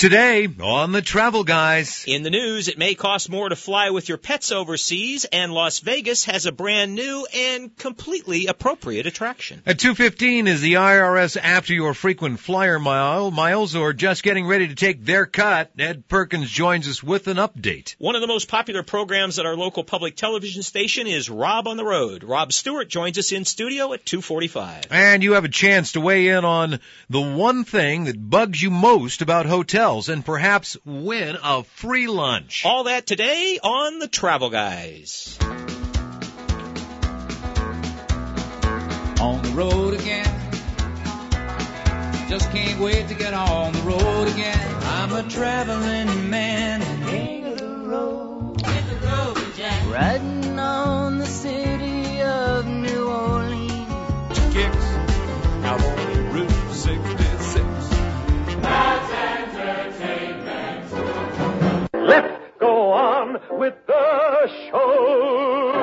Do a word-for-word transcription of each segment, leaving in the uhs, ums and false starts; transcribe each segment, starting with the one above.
Today on the Travel Guys. In the news, it may cost more to fly with your pets overseas, and Las Vegas has a brand new and completely appropriate attraction. At two fifteen is the I R S after your frequent flyer mile, miles or just getting ready to take their cut. Ed Perkins joins us with an update. One of the most popular programs at our local public television station is Rob on the Road. Rob Stewart joins us in studio at two forty-five. And you have a chance to weigh in on the one thing that bugs you most about hotels, and perhaps win a free lunch. All that today on the Travel Guys. On the road again. Just can't wait to get on the road again. I'm a traveling man. King of the road. Hit the road, Jack. Riding on the city of New Orleans. Kicks out on Route sixty-six. That's entertainment. Let's go on with the show.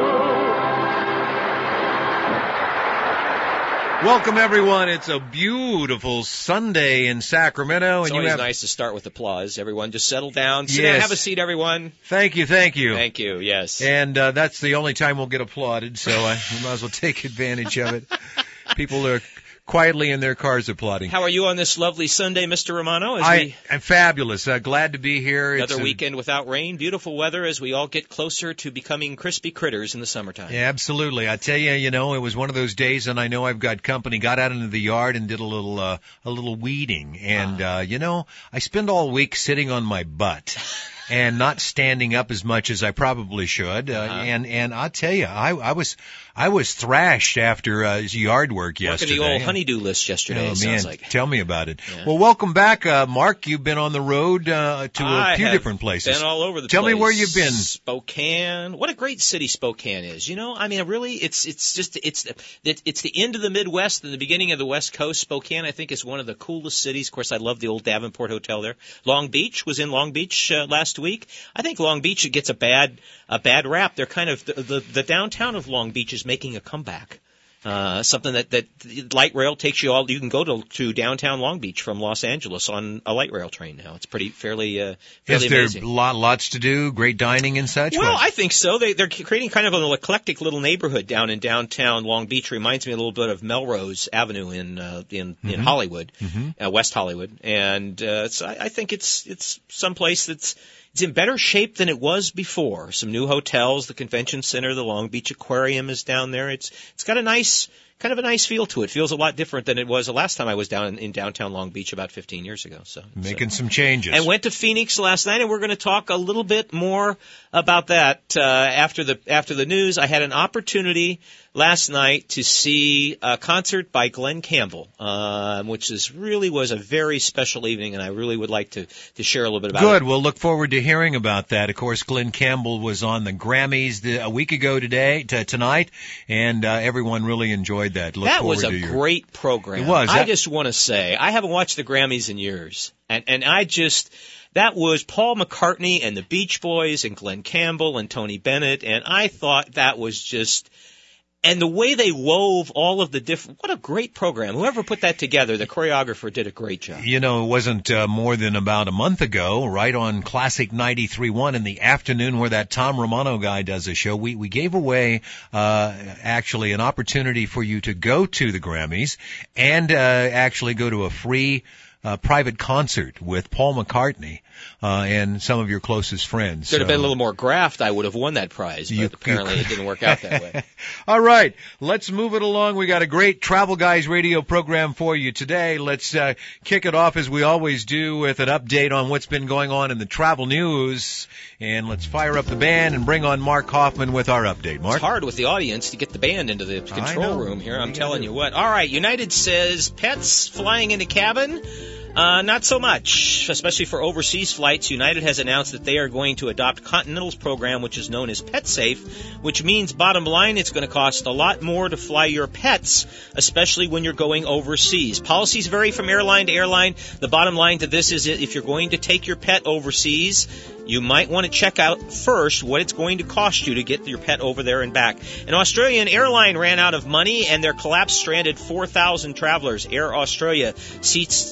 Welcome, everyone. It's a beautiful Sunday in Sacramento. It's and always you have... nice to start with applause. Everyone, just settle down. Sit Yes. down, have a seat, everyone. Thank you, thank you. Thank you, yes. And uh, that's the only time we'll get applauded, so I we might as well take advantage of it. People are quietly in their cars applauding. How are you on this lovely Sunday, Mister Romano? As I, we, I'm fabulous. Uh, glad to be here. another It's a- weekend without rain, beautiful weather as we all get closer to becoming crispy critters in the summertime. Yeah, absolutely. I tell you, you know, it was one of those days, and I know I've got company. Got out into the yard and did a little, uh, a little weeding, and uh, you know, I spend all week sitting on my butt. And not standing up as much as I probably should, uh, Uh-huh. and and I tell you, I, I was I was thrashed after uh, yard work yesterday. Working the old honeydew list yesterday, Oh it man, sounds like. tell me about it. Yeah. Well, welcome back, uh, Mark. You've been on the road uh, to a I few have different places. Been all over the Tell place. me where you've been. Spokane. What a great city Spokane is. You know, I mean, really, it's it's just it's it's it's the end of the Midwest and the beginning of the West Coast. Spokane, I think, is one of the coolest cities. Of course, I love the old Davenport Hotel there. Long Beach was in Long Beach uh, last week. I think Long Beach it gets a bad a bad rap. They're kind of the, the the downtown of Long Beach is making a comeback. Uh, something that, that light rail takes you all, you can go to, to downtown Long Beach from Los Angeles on a light rail train now. It's pretty, fairly, uh, fairly Is there amazing. lot, lots to do, great dining and such? Well, What? I think so. They, they're creating kind of an eclectic little neighborhood down in downtown Long Beach. Reminds me a little bit of Melrose Avenue in, uh, in, Mm-hmm. in Hollywood, uh, West Hollywood. And, uh, it's, I, I think it's, it's someplace that's, it's in better shape than it was before. Some new hotels, the convention center, the Long Beach Aquarium is down there. It's, it's got a nice, kind of a nice feel to it. Feels a lot different than it was the last time I was down in, in downtown Long Beach about fifteen years ago. So Making so. some changes. And went to Phoenix last night, and we're going to talk a little bit more about that uh, after the after the news. I had an opportunity last night to see a concert by Glenn Campbell, uh, which is really was a very special evening, and I really would like to to share a little bit about Good. it. We'll look forward to hearing about that. Of course, Glenn Campbell was on the Grammys the, a week ago today, t- tonight, and uh, everyone really enjoyed that. Look That forward was a to your... great program. It was. I That- just want to say, I haven't watched the Grammys in years, and and I just, that was Paul McCartney and the Beach Boys and Glenn Campbell and Tony Bennett, and I thought that was just, and the way they wove all of the different, what a great program. Whoever put that together, the choreographer did a great job. You know, it wasn't uh, more than about a month ago, right on Classic ninety-three point one in the afternoon where that Tom Romano guy does a show. We we gave away uh actually an opportunity for you to go to the Grammys and uh actually go to a free uh private concert with Paul McCartney uh and some of your closest friends. Could have been a So- little more graft, I would have won that prize, but You- apparently you it didn't work out that way. All right, let's move it along. We got a great Travel Guys radio program for you today. Let's uh, kick it off as we always do with an update on what's been going on in the travel news. And let's fire up the band and bring on Mark Hoffman with our update. Mark? It's hard with the audience to get the band into the control know. room here. What I'm are you telling gonna you do? what. All right, United says pets flying in the cabin. Uh, not so much, especially for overseas flights. United has announced that they are going to adopt Continental's program, which is known as PetSafe, which means, bottom line, it's going to cost a lot more to fly your pets, especially when you're going overseas. Policies vary from airline to airline. The bottom line to this is if you're going to take your pet overseas, you might want to check out first what it's going to cost you to get your pet over there and back. An Australian airline ran out of money, and their collapse stranded four thousand travelers. Air Australia ceased, ceased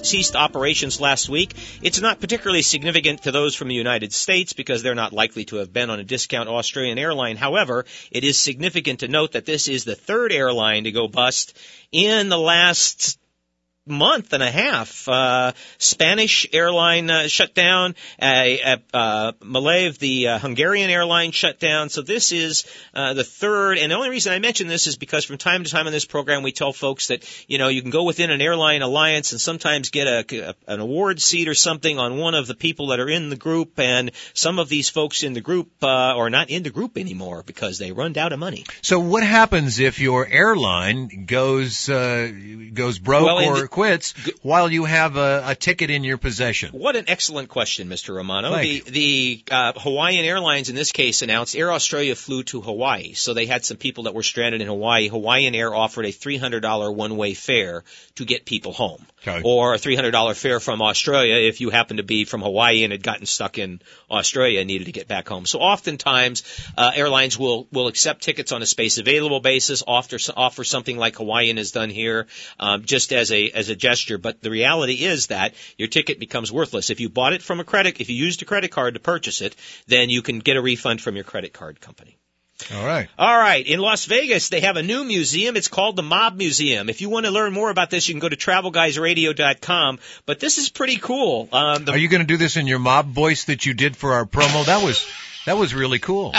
operations last week. It's not particularly significant to those from the United States because they're not likely to have been on a discount Australian airline. However, it is significant to note that this is the third airline to go bust in the last month and a half. Uh, Spanish airline uh, shut down. Uh, uh, Malev, the uh, Hungarian airline, shut down. So this is uh, the third. And the only reason I mention this is because from time to time on this program we tell folks that, you know, you can go within an airline alliance and sometimes get a, a an award seat or something on one of the people that are in the group. And some of these folks in the group uh, are not in the group anymore because they run out of money. So what happens if your airline goes uh, goes broke Well, or the, quits while you have a, a ticket in your possession? What an excellent question, Mister Romano. Thank the the uh, Hawaiian Airlines in this case announced Air Australia flew to Hawaii. So they had some people that were stranded in Hawaii. Hawaiian Air offered a three hundred dollars one-way fare to get people home. Okay. Or a three hundred dollars fare from Australia if you happen to be from Hawaii and had gotten stuck in Australia and needed to get back home. So oftentimes uh, airlines will, will accept tickets on a space available basis, offer, offer something like Hawaiian has done here, um, just as a as a gesture. But the reality is that your ticket becomes worthless. If you bought it from a credit, if you used a credit card to purchase it, then you can get a refund from your credit card company. All right. All right. In Las Vegas, they have a new museum. It's called the Mob Museum. If you want to learn more about this, you can go to travel guys radio dot com. But this is pretty cool. Um, the Are you going to do this in your mob voice that you did for our promo? That was that was really cool.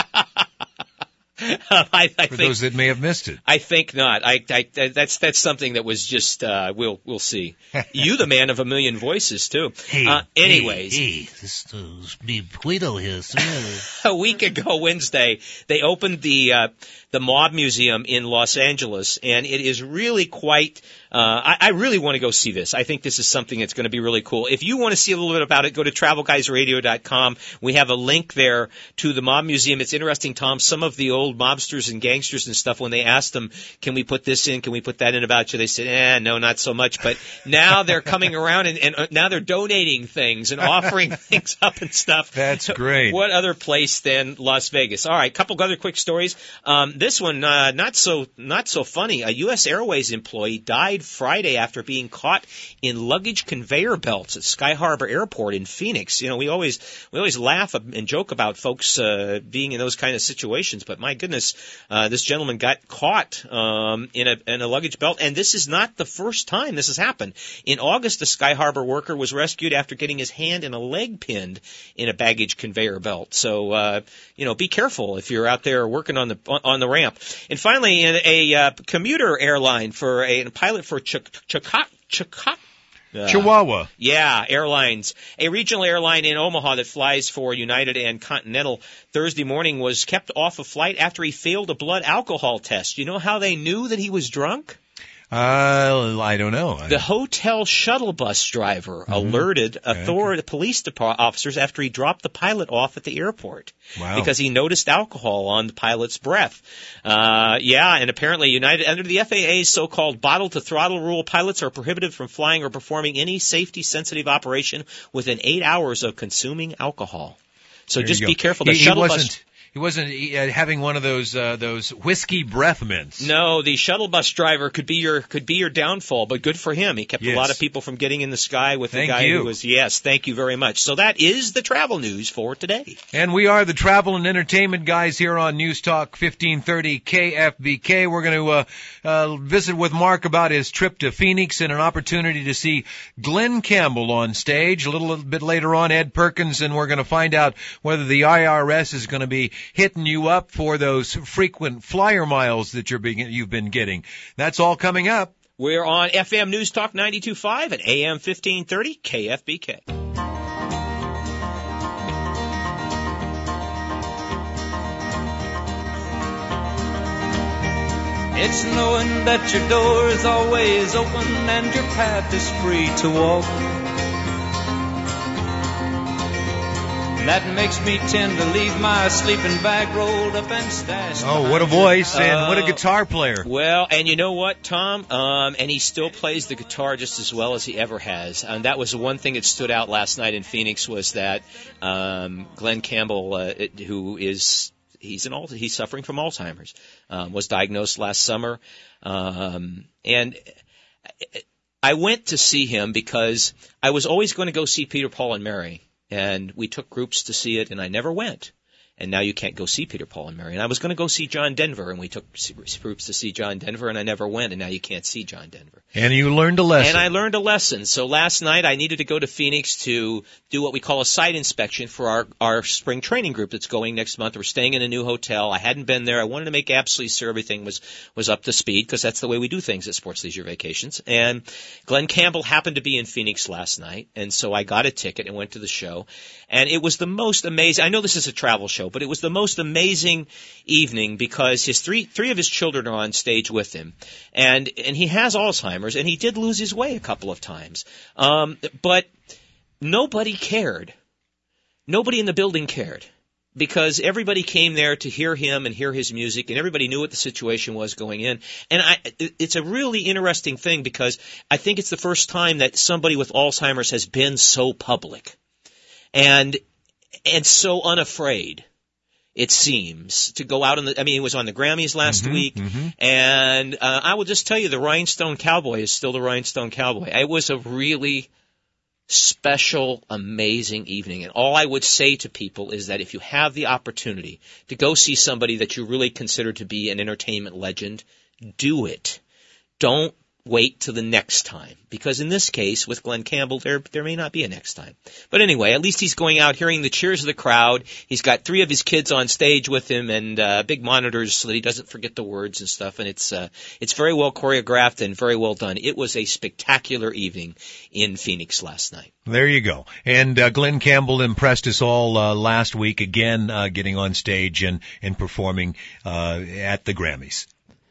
I, I For think, those that may have missed it. I think not. I, I, that's that's something that was just uh, we'll we'll see. You, the man of a million voices, too. Hey, uh, anyways, hey, hey, this is me, Guido here. a week ago Wednesday, they opened the uh, the Mob Museum in Los Angeles, and it is really quite. Uh, I, I really want to go see this. I think this is something that's going to be really cool. If you want to see a little bit about it, go to travel guys radio dot com. We have a link there to the Mob Museum. It's interesting, Tom. Some of the old mobsters and gangsters and stuff, when they asked them, can we put this in, can we put that in about you, they said, eh, no, not so much. But now they're coming around and, and now they're donating things and offering things up and stuff. That's great. What other place than Las Vegas? All right, couple other quick stories. Um, this one, uh, not so not so funny. A U S Airways employee died Friday after being caught in luggage conveyor belts at Sky Harbor Airport in Phoenix. You know, we always we always laugh and joke about folks uh, being in those kind of situations, but my goodness, uh, this gentleman got caught um, in a in a luggage belt, and this is not the first time this has happened. In August, a Sky Harbor worker was rescued after getting his hand and a leg pinned in a baggage conveyor belt. So, uh, you know, be careful if you're out there working on the on the ramp. And finally, a, a uh, commuter airline for a, a pilot for Ch- Ch- Ch- Ch- Uh, Chihuahua. Yeah, Airlines. A regional airline in Omaha that flies for United and Continental Thursday morning was kept off a flight after he failed a blood alcohol test. You know how they knew that he was drunk? Uh, I don't know. The hotel shuttle bus driver mm-hmm. alerted authority, police department officers after he dropped the pilot off at the airport. Wow. Because he noticed alcohol on the pilot's breath. Uh, yeah, and apparently United, under the F A A's so-called bottle-to-throttle rule, pilots are prohibited from flying or performing any safety-sensitive operation within eight hours of consuming alcohol. So There just you be go. careful. The he, shuttle he bus. wasn't, He wasn't uh, having one of those uh, those whiskey breath mints. No, the shuttle bus driver could be your could be your downfall, but good for him. He kept Yes. a lot of people from getting in the sky with Thank the guy you. who was. Yes, thank you very much. So that is the travel news for today. And we are the travel and entertainment guys here on News Talk fifteen thirty K F B K. We're going to uh, uh, visit with Mark about his trip to Phoenix and an opportunity to see Glenn Campbell on stage. A little bit later on, Ed Perkins, and we're going to find out whether the I R S is going to be hitting you up for those frequent flyer miles that you're being, you've been getting. That's all coming up. We're on F M News Talk ninety-two point five and A M fifteen thirty K F B K. It's knowing that your door is always open and your path is free to walk. That makes me tend to leave my sleeping bag rolled up and stashed. Oh, what a voice and what a guitar player. Well, and you know what, Tom? Um, and he still plays the guitar just as well as he ever has. And that was the one thing that stood out last night in Phoenix was that um, Glenn Campbell, uh, it, who is he's an he's suffering from Alzheimer's, um, was diagnosed last summer, um, and. It, I went to see him because I was always going to go see Peter, Paul, and Mary, and we took groups to see it, and I never went. And now you can't go see Peter, Paul, and Mary. And I was going to go see John Denver, and we took groups to see John Denver, and I never went, and now you can't see John Denver. And you learned a lesson. And I learned a lesson. So last night I needed to go to Phoenix to do what we call a site inspection for our, our spring training group that's going next month. We're staying in a new hotel. I hadn't been there. I wanted to make absolutely sure everything was, was up to speed, because that's the way we do things at Sports Leisure Vacations. And Glenn Campbell happened to be in Phoenix last night, and so I got a ticket and went to the show. And it was the most amazing, I know this is a travel show, but it was the most amazing evening because his three, three of his children are on stage with him. And, and he has Alzheimer's, and he did lose his way a couple of times. Um, but nobody cared. Nobody in the building cared, because everybody came there to hear him and hear his music, and everybody knew what the situation was going in. And I, it's a really interesting thing, because I think it's the first time that somebody with Alzheimer's has been so public and, and so unafraid, it seems, to go out on the, I mean, he was on the Grammys last mm-hmm, week, mm-hmm. and uh, I will just tell you, the Rhinestone Cowboy is still the Rhinestone Cowboy. It was a really special, amazing evening, and all I would say to people is that if you have the opportunity to go see somebody that you really consider to be an entertainment legend, do it. Don't wait till the next time, because in this case with Glenn Campbell, there there may not be a next time. But anyway, at least he's going out hearing the cheers of the crowd. He's got three of his kids on stage with him, and uh, big monitors so that he doesn't forget the words and stuff. And it's uh, it's very well choreographed and very well done. It was a spectacular evening in Phoenix last night. There you go. And uh, Glenn Campbell impressed us all uh, last week, again uh, getting on stage and and performing uh, at the Grammys.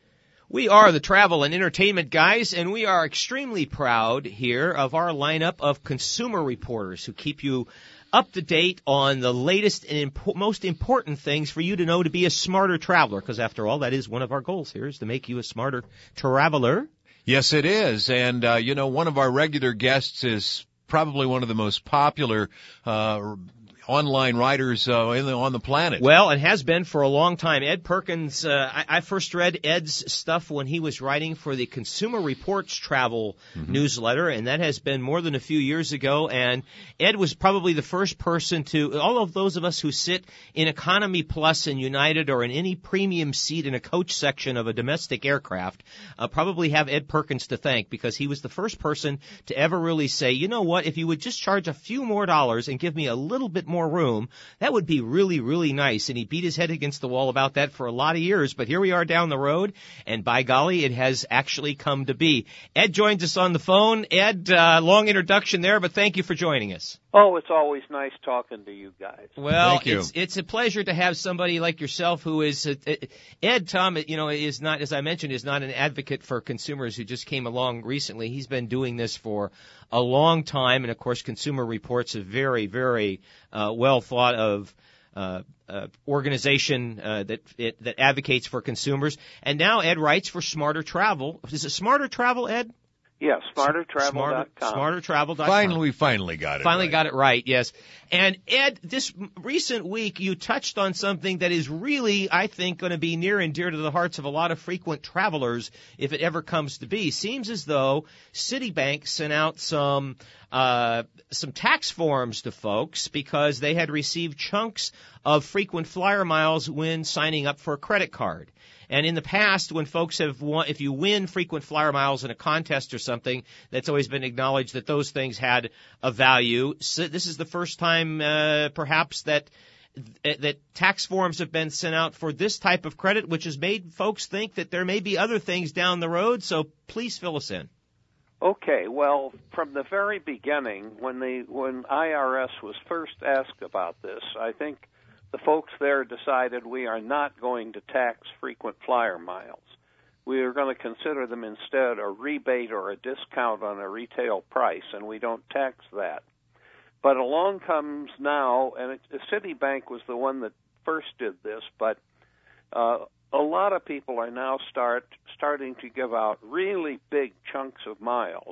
We are the travel and entertainment guys, and we are extremely proud here of our lineup of consumer reporters who keep you up to date on the latest and impo- most important things for you to know to be a smarter traveler, because after all, that is one of our goals here, is to make you a smarter traveler. Yes, it is. And, uh, you know, one of our regular guests is probably one of the most popular uh online writers uh, in the, on the planet. Well, it has been for a long time. Ed Perkins, uh, I, I first read Ed's stuff when he was writing for the Consumer Reports travel mm-hmm. newsletter, and that has been more than a few years ago. And Ed was probably the first person to, all of those of us who sit in Economy Plus in United or in any premium seat in a coach section of a domestic aircraft, uh, probably have Ed Perkins to thank, because he was the first person to ever really say, you know what, if you would just charge a few more dollars and give me a little bit more room, that would be really, really nice. And he beat his head against the wall about that for a lot of years, but here we are down the road, and by golly, it has actually come to be. Ed joins us on the phone. Ed, uh, long introduction there, but thank you for joining us. Oh, it's always nice talking to you guys. Well, Thank you. it's it's a pleasure to have somebody like yourself who is uh, Ed. Tom, you know, is not, as I mentioned, is not an advocate for consumers who just came along recently. He's been doing this for a long time, and of course, Consumer Reports, a very, very uh, well thought of uh, uh, organization uh, that it, that advocates for consumers. And now Ed writes for Smarter Travel. Is it Smarter Travel, Ed? Yes, smarter travel dot com. smarter travel dot com. Finally, we finally got it Finally right. got it right, yes. And Ed, this recent week you touched on something that is really, I think, going to be near and dear to the hearts of a lot of frequent travelers if it ever comes to be. Seems as though Citibank sent out some uh some tax forms to folks because they had received chunks of frequent flyer miles when signing up for a credit card. And in the past, when folks have won, if you win frequent flyer miles in a contest or something, that's always been acknowledged that those things had a value. So this is the first time, uh, perhaps, that that tax forms have been sent out for this type of credit, which has made folks think that there may be other things down the road. So please fill us in. Okay, well, from the very beginning, when the when I R S was first asked about this, I think the folks there decided we are not going to tax frequent flyer miles. We are going to consider them instead a rebate or a discount on a retail price, and we don't tax that. But along comes now, and it, Citibank was the one that first did this, but uh, a lot of people are now start starting to give out really big chunks of miles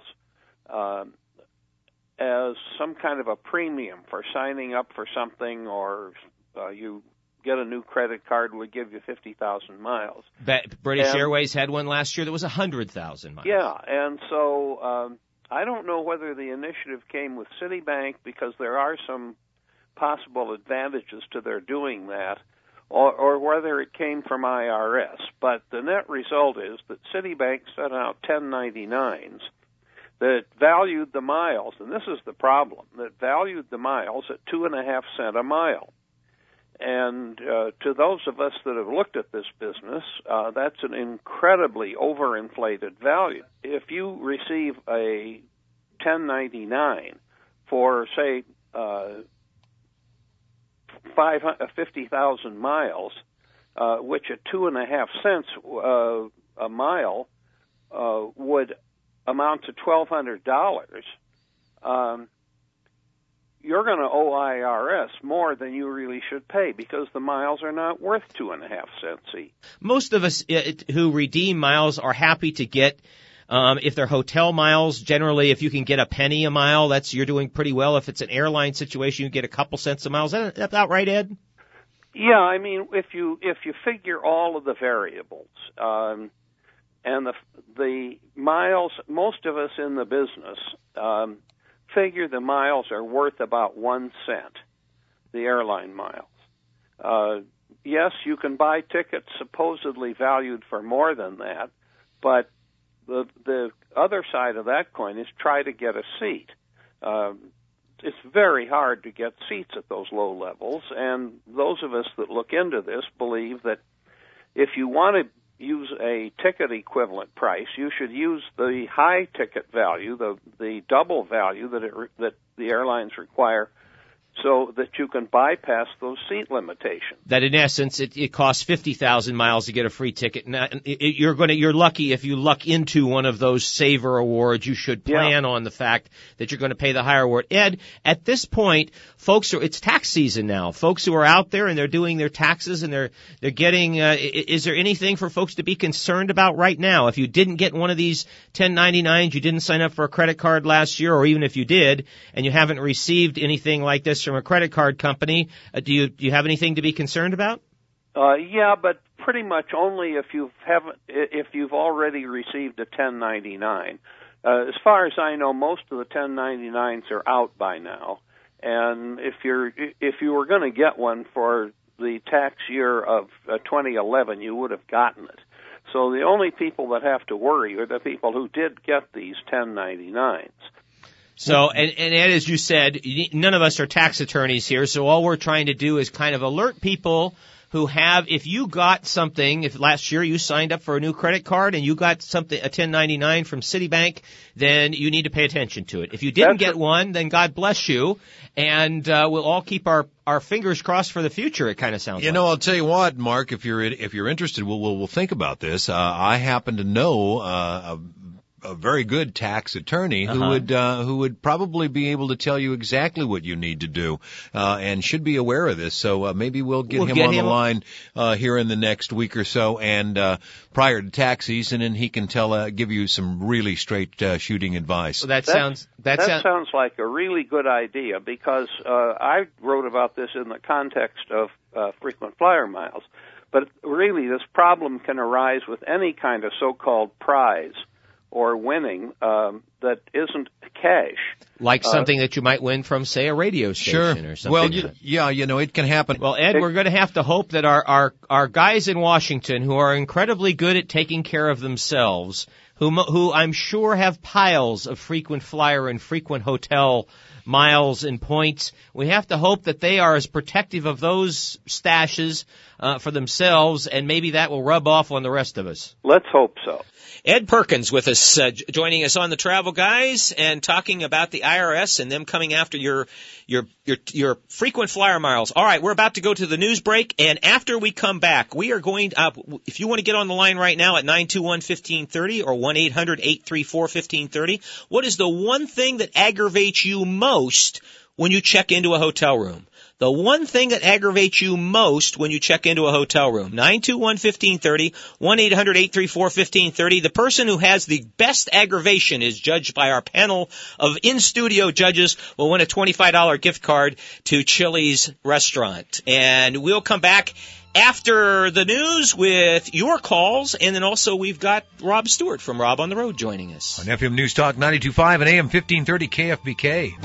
uh, as some kind of a premium for signing up for something, or Uh, you get a new credit card, we give you fifty thousand miles. But British and, Airways had one last year that was one hundred thousand miles. Yeah, and so um, I don't know whether the initiative came with Citibank because there are some possible advantages to their doing that, or, or whether it came from I R S. But the net result is that Citibank sent out ten ninety-nines that valued the miles, and this is the problem, that valued the miles at two and a half cent a mile. And uh, to those of us that have looked at this business, uh, that's an incredibly overinflated value. If you receive a ten ninety-nine for, say, uh, fifty thousand miles, uh, which at two and a half cents uh, a mile uh, would amount to twelve hundred dollars, um, you're going to owe I R S more than you really should pay because the miles are not worth two and a half cents each. Most of us uh, who redeem miles are happy to get, um, if they're hotel miles, generally if you can get a penny a mile, that's you're doing pretty well. If it's an airline situation, you get a couple cents a mile. Is that, that about right, Ed? Yeah, I mean, if you if you figure all of the variables, um, and the the miles, most of us in the business um, figure the miles are worth about one cent, the airline miles. Uh, yes, you can buy tickets supposedly valued for more than that, but the the other side of that coin is try to get a seat. Um, it's very hard to get seats at those low levels, and those of us that look into this believe that if you want to use a ticket equivalent price, you should use the high ticket value, the the double value that it, that the airlines require, so that you can bypass those seat limitations. That in essence, it, it costs fifty thousand miles to get a free ticket. Now, it, it, you're going to, you're lucky if you luck into one of those Saver awards. You should plan yeah. on the fact that you're going to pay the higher award. Ed, at this point, folks are, it's tax season now. Folks who are out there and they're doing their taxes and they're, they're getting, uh, is there anything for folks to be concerned about right now? If you didn't get one of these ten ninety-nines, you didn't sign up for a credit card last year, or even if you did and you haven't received anything like this from a credit card company, uh, do you do you have anything to be concerned about? Uh, yeah, but pretty much only if you haven't if you've already received a ten ninety-nine. Uh, as far as I know, most of the ten ninety-nines are out by now, and if you're if you were going to get one for the tax year of uh, twenty eleven, you would have gotten it. So the only people that have to worry are the people who did get these ten ninety-nines. So, and, and Ed, as you said, none of us are tax attorneys here, so all we're trying to do is kind of alert people who have, if you got something, if last year you signed up for a new credit card and you got something, a ten ninety-nine from Citibank, then you need to pay attention to it. If you didn't That's get a- one, then God bless you, and uh, we'll all keep our, our fingers crossed for the future, it kind of sounds you like. You know, I'll tell you what, Mark, if you're if you're interested, we'll, we'll, we'll think about this. Uh, I happen to know uh, a a very good tax attorney who uh-huh. would uh, who would probably be able to tell you exactly what you need to do, uh, and should be aware of this. So uh, maybe we'll get we'll him get on him the line uh, here in the next week or so, and uh, prior to tax season, and he can tell uh, give you some really straight uh, shooting advice. Well, that That's, sounds that, that sounds sounds like a really good idea, because uh, I wrote about this in the context of uh, frequent flyer miles. But really, this problem can arise with any kind of so-called prize or winning um, that isn't cash. Like uh, something that you might win from, say, a radio station sure. or something. Well, y- y- yeah, you know, it can happen. Well, Ed, we're going to have to hope that our, our, our guys in Washington, who are incredibly good at taking care of themselves, who, who I'm sure have piles of frequent flyer and frequent hotel miles and points, we have to hope that they are as protective of those stashes uh, for themselves, and maybe that will rub off on the rest of us. Let's hope so. Ed Perkins with us, uh, joining us on the Travel Guys and talking about the I R S and them coming after your your your your frequent flyer miles. All right, we're about to go to the news break, and after we come back, we are going uh, if you want to get on the line right now at nine two one, one five three zero or one eight hundred, eight three four, one five three zero, what is the one thing that aggravates you most when you check into a hotel room? The one thing that aggravates you most when you check into a hotel room. nine two one, one five three zero, one eight hundred, eight three four, one five three zero. The person who has the best aggravation is judged by our panel of in-studio judges will win a twenty-five dollars gift card to Chili's restaurant. And we'll come back after the news with your calls, and then also we've got Rob Stewart from Rob on the Road joining us. On F M News Talk ninety-two point five and A M fifteen thirty K F B K.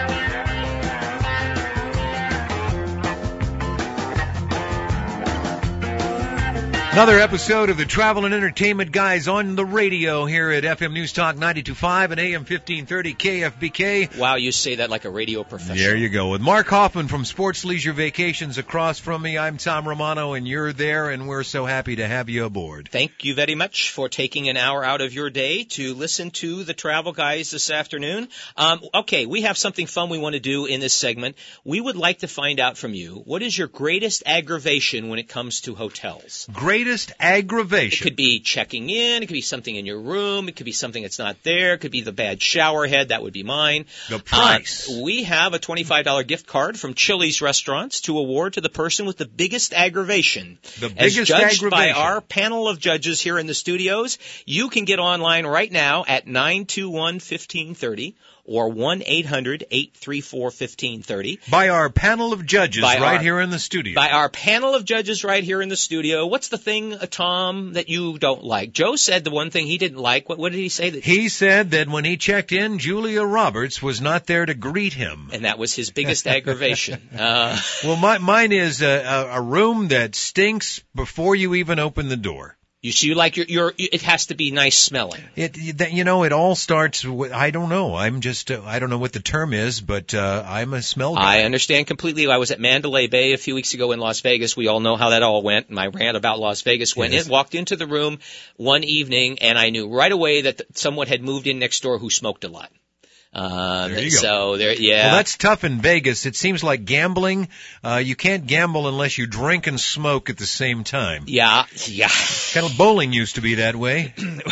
Another episode of the Travel and Entertainment Guys on the radio here at F M News Talk ninety-two point five and A M fifteen thirty K F B K. Wow, you say that like a radio professional. There you go. With Mark Hoffman from Sports Leisure Vacations across from me, I'm Tom Romano, and you're there, and we're so happy to have you aboard. Thank you very much for taking an hour out of your day to listen to the Travel Guys this afternoon. Um, okay, we have something fun we want to do in this segment. We would like to find out from you, what is your greatest aggravation when it comes to hotels? Greatest aggravation. It could be checking in. It could be something in your room. It could be something that's not there. It could be the bad shower head. That would be mine. The price. Uh, we have a twenty-five dollars gift card from Chili's Restaurants to award to the person with the biggest aggravation. The biggest As judged aggravation. by our panel of judges here in the studios. You can get online right now at nine two one, one five three zero or one eight hundred, eight three four, one five three zero. By our panel of judges By right our- here in the studio. By our panel of judges right here in the studio. What's the thing, uh, Tom, that you don't like? Joe said the one thing he didn't like. What, what did he say? That He said that when he checked in, Julia Roberts was not there to greet him. And that was his biggest aggravation. Uh, Well, my, mine is a, a, a room that stinks before you even open the door. you see, you like your, your, it has to be nice smelling. It, that, you know, it all starts with, I don't know, I'm just, uh, I don't know what the term is, but, uh, I'm a smell guy. I understand completely. I was at Mandalay Bay a few weeks ago in Las Vegas. We all know how that all went. My rant about Las Vegas went Yes. in, walked into the room one evening, and I knew right away that th- someone had moved in next door who smoked a lot. Um, There you go. so there, yeah. Well, that's tough in Vegas. It seems like gambling. Uh, you can't gamble unless you drink and smoke at the same time. yeah, yeah. Kind of bowling used to be that way.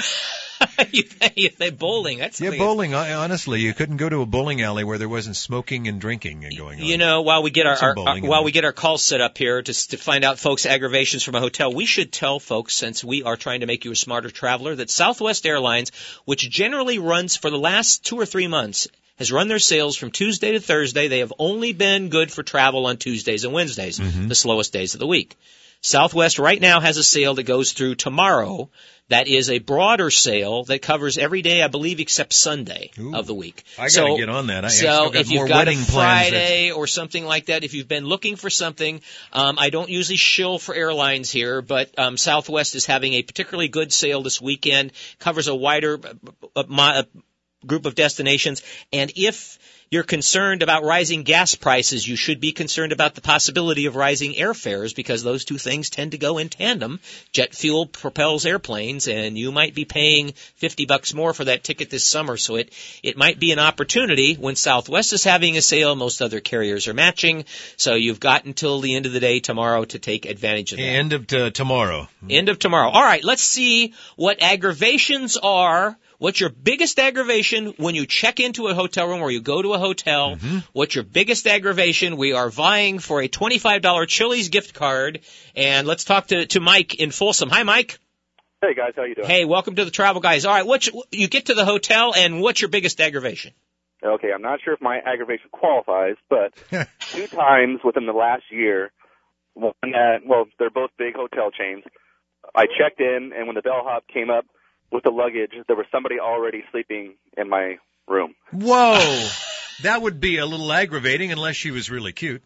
you, you say bowling. That's Yeah, something- bowling, I- honestly, you couldn't go to a bowling alley where there wasn't smoking and drinking going on. You know, while we get our, Some our, bowling our in while there. we get our calls set up here to to find out folks' aggravations from a hotel, we should tell folks, since we are trying to make you a smarter traveler, that Southwest Airlines, which generally runs for the last two or three months, has run their sales from Tuesday to Thursday. They have only been good for travel on Tuesdays and Wednesdays, Mm-hmm. the slowest days of the week. Southwest right now has a sale that goes through tomorrow. That is a broader sale that covers every day, I believe, except Sunday Ooh. of the week. I gotta so, get on that. I so still got if you've more got wedding a plans Friday or something like that, if you've been looking for something, um, I don't usually shill for airlines here, but um, Southwest is having a particularly good sale this weekend. Covers a wider uh, uh, group of destinations, and if you're concerned about rising gas prices, you should be concerned about the possibility of rising airfares, because those two things tend to go in tandem. Jet fuel propels airplanes, and you might be paying fifty bucks more for that ticket this summer. So it, it might be an opportunity when Southwest is having a sale. Most other carriers are matching. So you've got until the end of the day tomorrow to take advantage of that. End of t- tomorrow. End of tomorrow. All right, let's see what aggravations are. What's your biggest aggravation when you check into a hotel room or you go to a hotel? Mm-hmm. What's your biggest aggravation? We are vying for a twenty-five dollars Chili's gift card. And let's talk to, to Mike in Folsom. Hi, Mike. Hey guys, how you doing? Hey, welcome to the Travel Guys. All right, what's, you get to the hotel, and what's your biggest aggravation? Okay, I'm not sure if my aggravation qualifies, but two times within the last year, one at, well, they're both big hotel chains. I checked in, and when the bellhop came up with the luggage, there was somebody already sleeping in my room. Whoa! That would be a little aggravating unless she was really cute.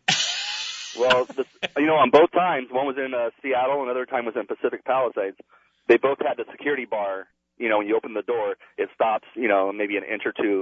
Well, the, you know, on both times, one was in uh, Seattle, another time was in Pacific Palisades. They both had the security bar. You know, when you open the door, it stops, you know, maybe an inch or two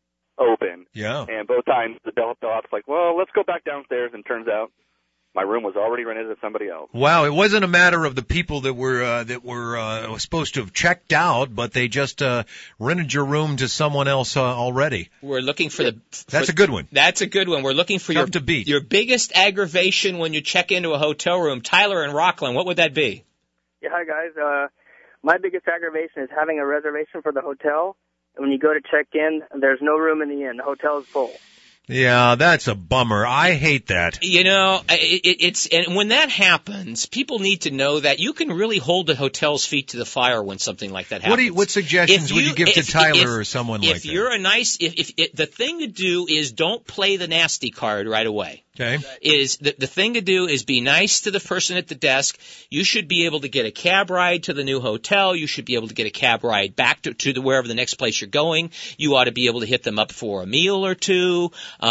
open. Yeah. And both times the bell bellhop's like, well, let's go back downstairs, and turns out my room was already rented to somebody else. Wow, it wasn't a matter of the people that were uh, that were uh, supposed to have checked out, but they just uh, rented your room to someone else uh, already. We're looking for the... For, That's a good one. That's a good one. We're looking for Tough your, to beat. your biggest aggravation when you check into a hotel room. Tyler in Rockland, what would that be? Yeah, hi guys. Uh, my biggest aggravation is having a reservation for the hotel. And when you go to check in, there's no room in the inn. The hotel is full. Yeah, that's a bummer. I hate that. You know, it, it, it's and when that happens, people need to know that you can really hold the hotel's feet to the fire when something like that happens. What do you, what suggestions If would you give to if- Tyler if- or someone if like that? If you're a nice, if, if it, the thing to do is don't play the nasty card right away. Okay. Is the, the thing to do is be nice to the person at the desk. You should be able to get a cab ride to the new hotel. You should be able to get a cab ride back to, to the wherever the next place you're going. You ought to be able to hit them up for a meal or two.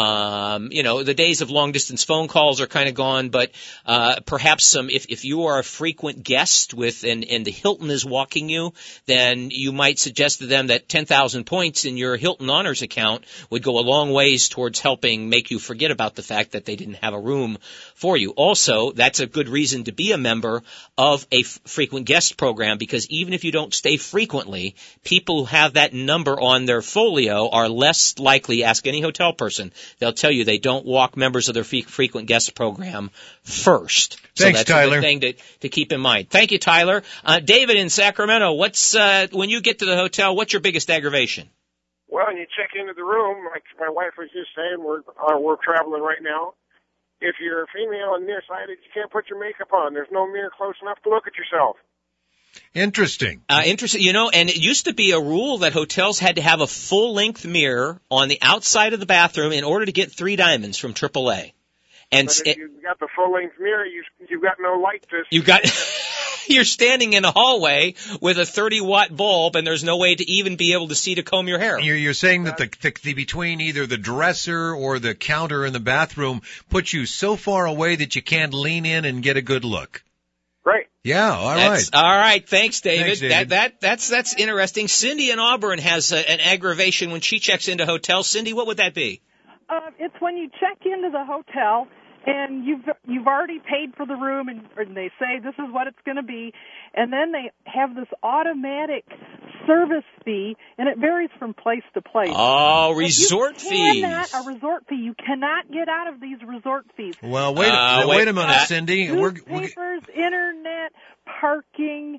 Um, you know, the days of long distance phone calls are kind of gone, but uh, perhaps some. If if you are a frequent guest with and and the Hilton is walking you, then you might suggest to them that ten thousand points in your Hilton Honors account would go a long ways towards helping make you forget about the fact that they didn't have a room for you. Also, that's a good reason to be a member of a f- frequent guest program, because even if you don't stay frequently, people who have that number on their folio are less likely, ask any hotel person, they'll tell you they don't walk members of their f- frequent guest program first. So Thanks, that's Tyler. a good thing to, to keep in mind. Thank you, Tyler. Uh, David in Sacramento, what's uh, when you get to the hotel, what's your biggest aggravation? Well, when you check into the room, like my wife was just saying, we're uh, we're traveling right now. If you're a female and nearsighted, you can't put your makeup on. There's no mirror close enough to look at yourself. Interesting. Uh, interesting. You know, and it used to be a rule that hotels had to have a full-length mirror on the outside of the bathroom in order to get three diamonds from triple A. And but if you've got the full-length mirror, you, you've got no light to... You've got... You're standing in a hallway with a thirty watt bulb, and there's no way to even be able to see to comb your hair. You're, you're saying that the, the, the between either the dresser or the counter in the bathroom puts you so far away that you can't lean in and get a good look. Right. Yeah. All that's, right. All right. Thanks, David. Thanks, David. That that that's that's interesting. Cindy in Auburn has a, an aggravation when she checks into hotels. Cindy, what would that be? Uh, it's when you check into the hotel and you've you've already paid for the room, and, and they say this is what it's going to be, and then they have this automatic service fee, and it varies from place to place. Oh, resort you fees! Cannot, a resort fee. You cannot get out of these resort fees. Well, wait, uh, wait, wait a minute, uh, Cindy. Newspapers, We're, internet, parking.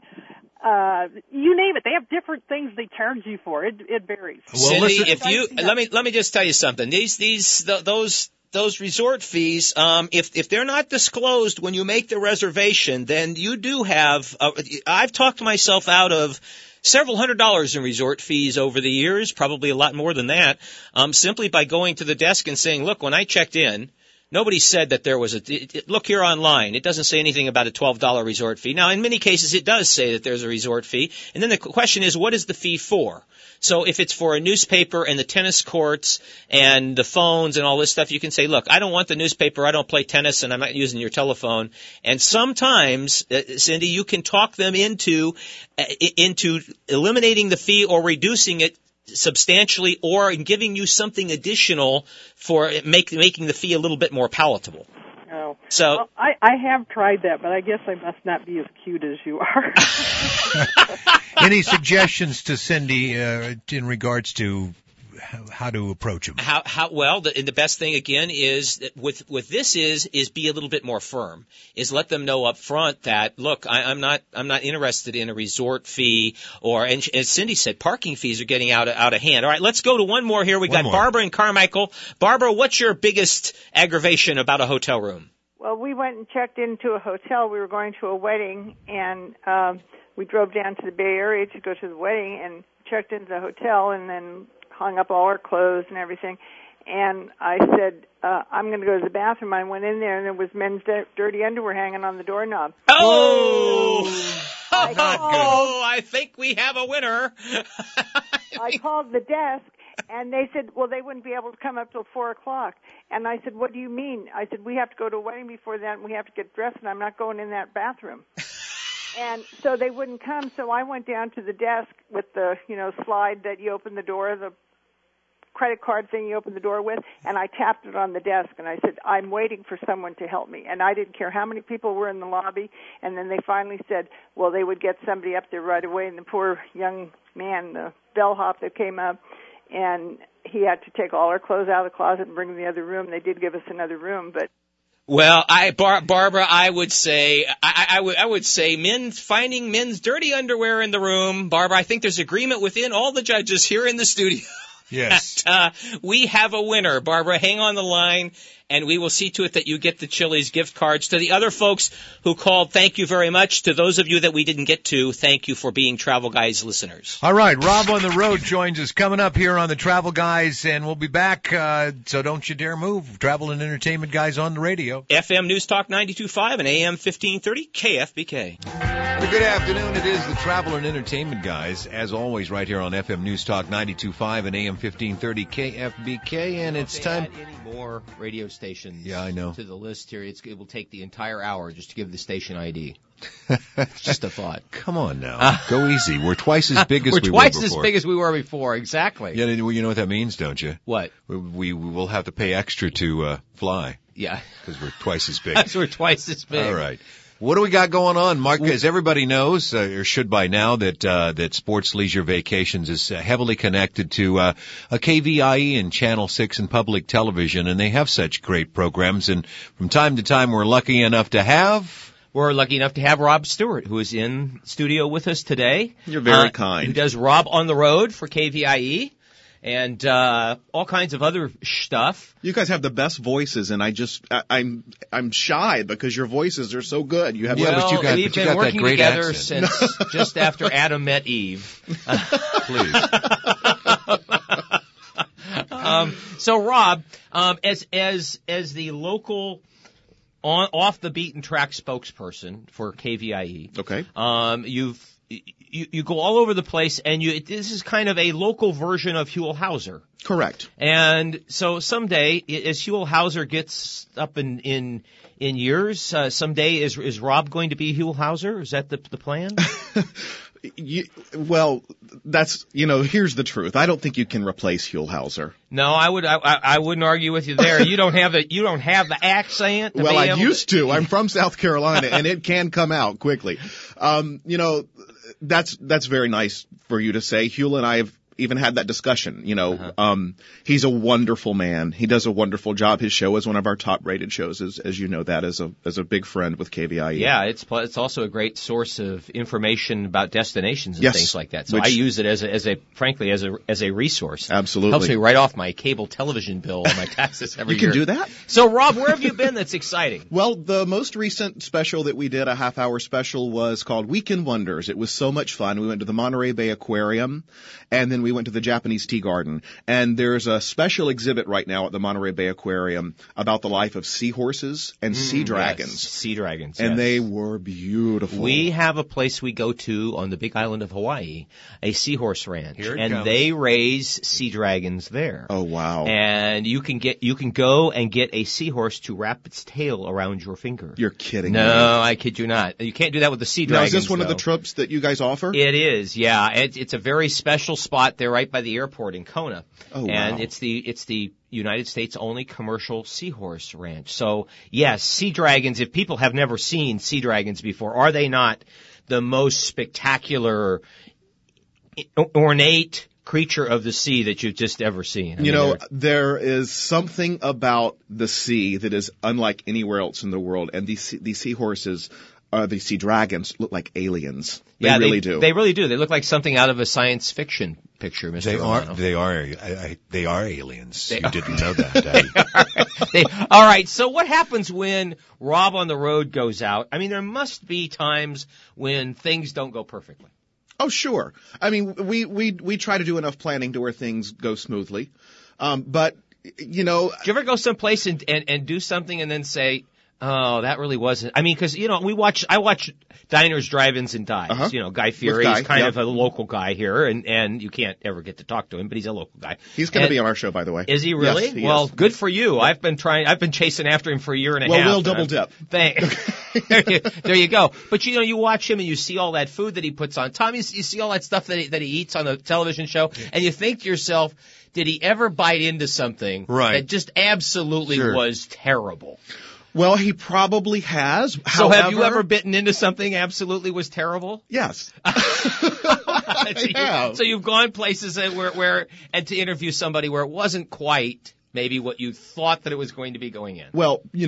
Uh, you name it. They have different things they charge you for. It it varies. Well, Cindy, listen, if you let me let me just tell you something. These these th- those. Those resort fees, um, if if they're not disclosed when you make the reservation, then you do have. Uh, I've talked myself out of several hundred dollars in resort fees over the years, probably a lot more than that, um, simply by going to the desk and saying, "Look, when I checked in, nobody said that there was a. It, it, look here online; it doesn't say anything about a twelve dollar resort fee. Now, in many cases, it does say that there's a resort fee, and then the question is, what is the fee for? So if it's for a newspaper and the tennis courts and the phones and all this stuff, you can say, look, I don't want the newspaper, I don't play tennis, and I'm not using your telephone. And sometimes, uh, Cindy, you can talk them into uh, into eliminating the fee or reducing it substantially, or in giving you something additional for make, making the fee a little bit more palatable. Oh. So well, I, I have tried that, but I guess I must not be as cute as you are. Any suggestions to Cindy uh, in regards to how to approach him? How, how, well, the, the best thing again is that with, with this is, is be a little bit more firm, is let them know up front that, look, I, I'm not, I'm not interested in a resort fee or, and as Cindy said, parking fees are getting out of, out of hand. All right, let's go to one more here. We One got more. Barbara and Carmichael. Barbara, what's your biggest aggravation about a hotel room? Well, we went and checked into a hotel. We were going to a wedding, and um, we drove down to the Bay Area to go to the wedding and checked into the hotel and then hung up all our clothes and everything. And I said, uh, I'm going to go to the bathroom. I went in there, and there was men's di- dirty underwear hanging on the doorknob. Oh! I Oh, called, I think we have a winner. I called the desk, and they said, well, they wouldn't be able to come up till four o'clock. And I said, what do you mean? I said, we have to go to a wedding before that, and we have to get dressed, and I'm not going in that bathroom. And so they wouldn't come, so I went down to the desk with the, you know, slide that you open the door, the credit card thing you open the door with, and I tapped it on the desk, and I said, I'm waiting for someone to help me. And I didn't care how many people were in the lobby, and then they finally said, well, they would get somebody up there right away, and the poor young man, the bellhop that came up, and he had to take all our clothes out of the closet and bring them in the other room. They did give us another room, but... Well, I, Bar- Barbara, I would say, I, I would, I would say, men finding men's dirty underwear in the room. Barbara, I think there's agreement within all the judges here in the studio Yes. uh, we have a winner. Barbara, hang on the line, and we will see to it that you get the Chili's gift cards. To the other folks who called, thank you very much. To those of you that we didn't get to, thank you for being Travel Guys listeners. All right, Rob on the Road joins us coming up here on the Travel Guys, and we'll be back, uh, so don't you dare move. Travel and Entertainment Guys on the radio. F M News Talk ninety-two point five and A M fifteen thirty K F B K. Good afternoon. It is the Travel and Entertainment Guys, as always, right here on F M News Talk ninety-two point five and A M fifteen thirty K F B K, and it's time. Any more radio stations? Yeah, I know. To the list here, it's, it will take the entire hour just to give the station I D. It's just a thought. Come on now, uh, go easy. We're twice as big as we're we were twice before. as big as we were before. Exactly. Yeah, you know what that means, don't you? What? We we, we will have to pay extra to uh, fly. Yeah, because we're twice as big. Because we're twice as big. All right. What do we got going on, Mark? As everybody knows, uh, or should by now, that uh, that Sports Leisure Vacations is uh, heavily connected to uh, a K V I E and Channel six and public television, and they have such great programs. And from time to time, we're lucky enough to have... We're lucky enough to have Rob Stewart, who is in studio with us today. You're very uh, kind. Who does Rob on the Road for K V I E. And uh all kinds of other stuff. You guys have the best voices, and I just I, I'm I'm shy because your voices are so good. You have well, but you got, we've but you been got working that great together accent. since just after Adam met Eve. Please. um, so Rob, um, as as as the local on off the beaten track spokesperson for K V I E, okay, um, you've. You, you go all over the place, and you, this is kind of a local version of Huell Hauser. Correct. And so someday, as Huell Hauser gets up in in, in years, uh, someday is is Rob going to be Huell Hauser? Is that the the plan? you, well, that's you know. Here's the truth. I don't think you can replace Huell Hauser. No, I would. I, I wouldn't argue with you there. You don't have the you don't have the accent. To well, be I able used to. to. I'm from South Carolina, and it can come out quickly. Um, you know. That's that's very nice for you to say. Huell and I have even had that discussion. You know, uh-huh. um, he's a wonderful man. He does a wonderful job. His show is one of our top-rated shows, as as you know that as a as a big friend with K V I E. Yeah, it's it's also a great source of information about destinations and yes, things like that. So which, I use it as a, as a frankly as a as a resource. Absolutely, helps me write off my cable television bill on my taxes every you year. You can do that. So Rob, where have you been? That's exciting. Well, the most recent special that we did, a half-hour special, was called Weekend Wonders. It was so much fun. We went to the Monterey Bay Aquarium, and then we went to the Japanese Tea Garden. And there's a special exhibit right now at the Monterey Bay Aquarium about the life of seahorses and mm, sea dragons. Yes, sea dragons, and yes. they were beautiful. We have a place we go to on the Big Island of Hawaii, a seahorse ranch, Here it and comes. they raise sea dragons there. Oh wow! And you can get you can go and get a seahorse to wrap its tail around your finger. You're kidding no, me. No, I kid you not. You can't do that with the sea now, dragons. Is this one though. of the trips that you guys offer? It is, yeah. It, it's a very special spot there, right by the airport in Kona. Oh, and wow. it's the it's the United States only commercial seahorse ranch. So yes, sea dragons. If people have never seen sea dragons before, are they not the most spectacular, ornate creature of the sea that you've just ever seen? I you mean, know, there is something about the sea that is unlike anywhere else in the world, and these these seahorses. Uh, the sea dragons look like aliens. They yeah, really they, do. They really do. They look like something out of a science fiction picture, Mister They Romano. are. They are. I, I, they are aliens. They you are. didn't know that. I, they, all right. So what happens when Rob on the Road goes out? I mean, there must be times when things don't go perfectly. Oh, sure. I mean, we we we try to do enough planning to where things go smoothly. Um, but you know, do you ever go someplace and and, and do something and then say, oh, that really wasn't. I mean, because you know, we watch. I watch Diners, Drive-ins, and Dives. Uh-huh. You know, Guy Fieri Guy, is kind yeah. of a local guy here, and and you can't ever get to talk to him, but he's a local guy. He's going to And- be on our show, by the way. Is he really? Yes, he well, is. good for you. I've been trying. I've been chasing after him for a year and a Well, half. we'll and double I'm- dip. Thank. there, you, there you go. But you know, you watch him and you see all that food that he puts on. Tom, you, you see all that stuff that he, that he eats on the television show, and you think to yourself, did he ever bite into something Right. that just absolutely Sure. was terrible? Well, he probably has. So However, have you ever bitten into something absolutely was terrible? Yes. so, you, have. so you've gone places that where, where, and to interview somebody where it wasn't quite maybe what you thought that it was going to be going in. Well, you know,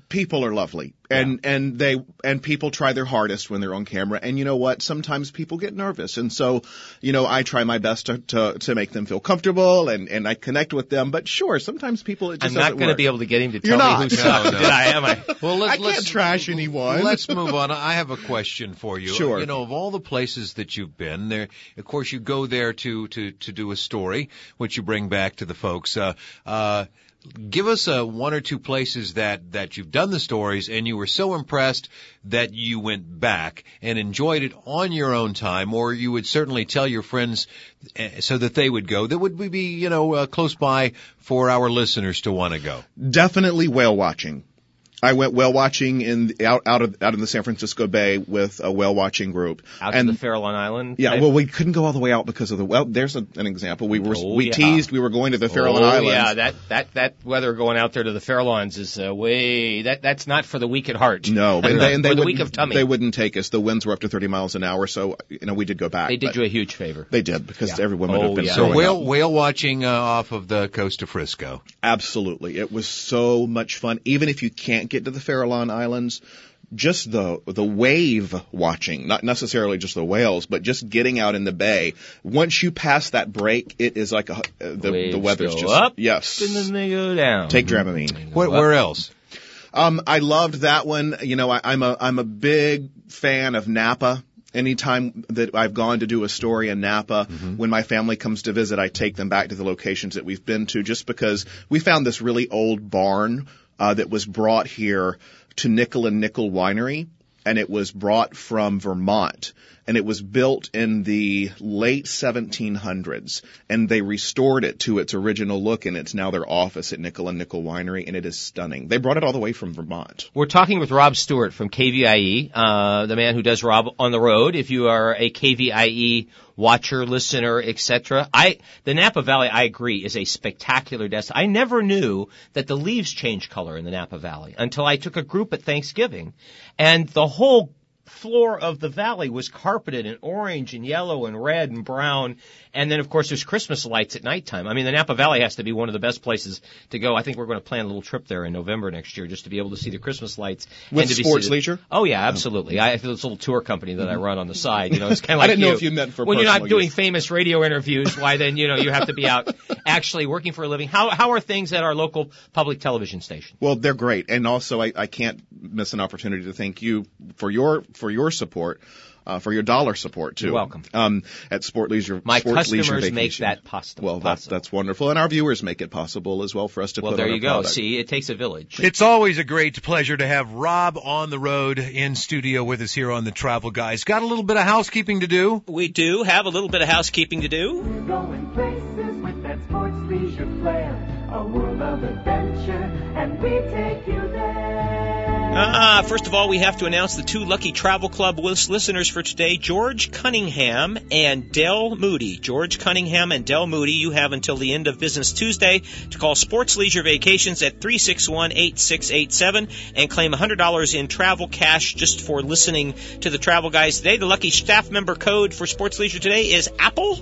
people are lovely. And, yeah. and they, and people try their hardest when they're on camera. And you know what? Sometimes people get nervous. And so, you know, I try my best to, to, to make them feel comfortable and, and I connect with them. But sure, sometimes people, it just I'm not going to be able to get him to tell You're me not. who sucked. No, no. Did I? Am I? Well, let's, I can't let's, trash anyone. Let's move on. I have a question for you. Sure. You know, of all the places that you've been there, of course, you go there to, to, to do a story, which you bring back to the folks. Uh, uh, Give us uh, one or two places that, that you've done the stories and you were so impressed that you went back and enjoyed it on your own time, or you would certainly tell your friends uh, so that they would go. That would be, you know, uh, close by for our listeners to want to go. Definitely whale watching. I went whale watching in out out of out in the San Francisco Bay with a whale watching group. Out and, to the Farallon Island. Yeah, type? well, we couldn't go all the way out because of the well. There's a, an example. We were Oh, we yeah. teased we were going to the Farallon oh, Islands. yeah, that that that weather going out there to the Farallons is uh, way that that's not for the weak at heart. No, and they, and they for the wouldn't weak of tummy. they wouldn't take us. The winds were up to thirty miles an hour, so you know we did go back. They did but you a huge favor. They did because Yeah. everyone would Oh, have been yeah. So throwing whale up. whale watching uh, off of the coast of Frisco. Absolutely, it was so much fun. Even if you can't get to the Farallon Islands, just the the wave watching, not necessarily just the whales, but just getting out in the bay. Once you pass that break, it is like a uh, the Waves the weather's go just up, yes. and then they go down. Take Dramamine. What, where else? Um, I loved that one. You know, I, I'm a I'm a big fan of Napa. Anytime that I've gone to do a story in Napa, mm-hmm. when my family comes to visit, I take them back to the locations that we've been to, just because we found this really old barn uh, that was brought here to Nickel and Nickel Winery, and it was brought from Vermont. And it was built in the late seventeen hundreds, and they restored it to its original look, and it's now their office at Nickel and Nickel Winery, and it is stunning. They brought it all the way from Vermont. We're talking with Rob Stewart from K V I E, uh, the man who does Rob on the road. If you are a K V I E watcher, listener, et cetera, I the Napa Valley, I agree, is a spectacular destination. I never knew that the leaves change color in the Napa Valley until I took a group at Thanksgiving, and the whole floor of the valley was carpeted in orange and yellow and red and brown. And then, of course, there's Christmas lights at nighttime. I mean, the Napa Valley has to be one of the best places to go. I think we're going to plan a little trip there in November next year just to be able to see the Christmas lights. With and to sports see the, leisure? Oh, yeah, absolutely. I have this little tour company that I run on the side. You know, it's kind of like I didn't you. know if you meant for When you're not personal doing use. famous radio interviews, why then, you know, you have to be out actually working for a living. How how are things at our local public television station? Well, they're great, and also I, I can't miss an opportunity to thank you for your for your support, uh, for your dollar support too. You're welcome. Um, at Sport Leisure, My Sports Leisure customers make Vacation. that possible. Well, that's that's wonderful, and our viewers make it possible as well for us to Well, put there on you our go. product. See, it takes a village. It's always a great pleasure to have Rob on the road in studio with us here on the Travel Guys. Got a little bit of housekeeping to do? We do have a little bit of housekeeping to do. We're going places with that sports leisure flair, a world of adventure, and we take you there. Uh, first of all, we have to announce the two lucky Travel Club lis- listeners for today, George Cunningham and Del Moody. George Cunningham and Del Moody, you have until the end of business Tuesday to call Sports Leisure Vacations at three six one, eight six eight seven and claim one hundred dollars in travel cash just for listening to the Travel Guys today. The lucky staff member code for Sports Leisure today is Apple.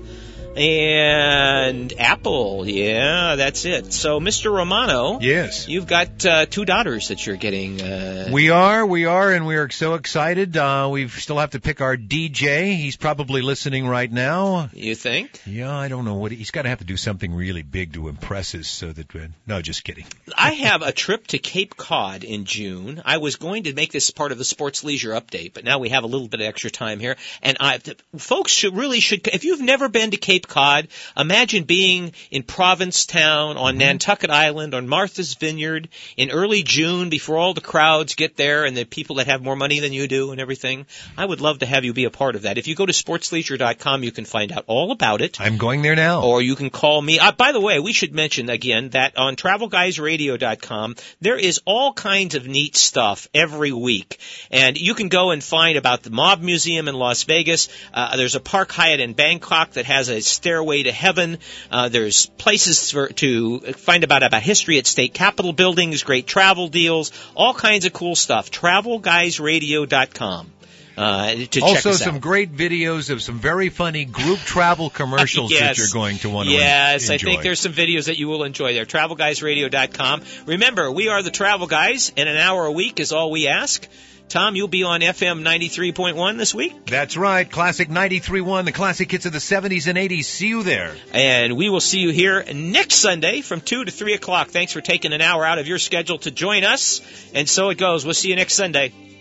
And Apple, yeah, that's it. So, Mister Romano, yes, you've got uh, two daughters that you're getting. Uh, We are, we are, and we are so excited. Uh, we still have to pick our D J. He's probably listening right now. You think? Yeah, I don't know what he's got to have to do something really big to impress us. So that uh, no, just kidding. I have a trip to Cape Cod in June. I was going to make this part of the Sports Leisure update, but now we have a little bit of extra time here, and I, folks should really should. If you've never been to Cape Cod, imagine being in Provincetown, on Nantucket Island, on Martha's Vineyard in early June before all the crowds get there and the people that have more money than you do and everything. I would love to have you be a part of that. If you go to sports leisure dot com, you can find out all about it. I'm going there now. Or you can call me. Uh, by the way, we should mention again that on travel guys radio dot com, there is all kinds of neat stuff every week. And you can go and find about the Mob Museum in Las Vegas. Uh, there's a Park Hyatt in Bangkok that has a Stairway to Heaven. Uh, there's places for, to find about about history at state capitol buildings, great travel deals, all kinds of cool stuff. travel guys radio dot com. uh, to check Also, us some out. great videos of some very funny group travel commercials yes. that you're going to want to yes, enjoy. I think there's some videos that you will enjoy there. travel guys radio dot com. Remember, we are the Travel Guys, and an hour a week is all we ask. Tom, you'll be on F M ninety-three point one this week? That's right. Classic ninety-three point one, the classic hits of the seventies and eighties. See you there. And we will see you here next Sunday from two to three o'clock. Thanks for taking an hour out of your schedule to join us. And so it goes. We'll see you next Sunday.